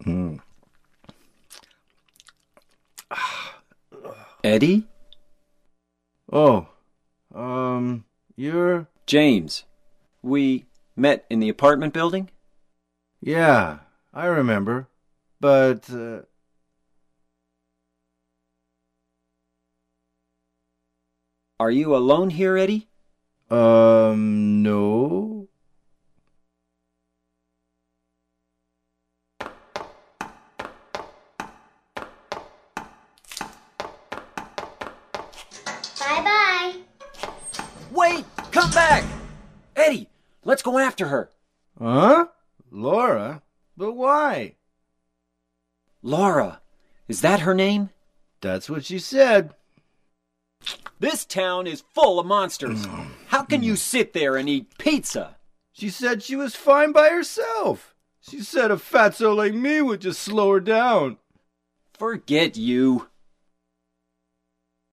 Eddie? Oh, you're... James. We met in the apartment building? Yeah, I remember. But, Are you alone here, Eddie? No. Bye-bye. Wait! Come back! Eddie, let's go after her. Huh? Laura? But why? Laura. Is that her name? That's what she said. This town is full of monsters. How can you sit there and eat pizza? She said she was fine by herself. She said a fatso like me would just slow her down. Forget you.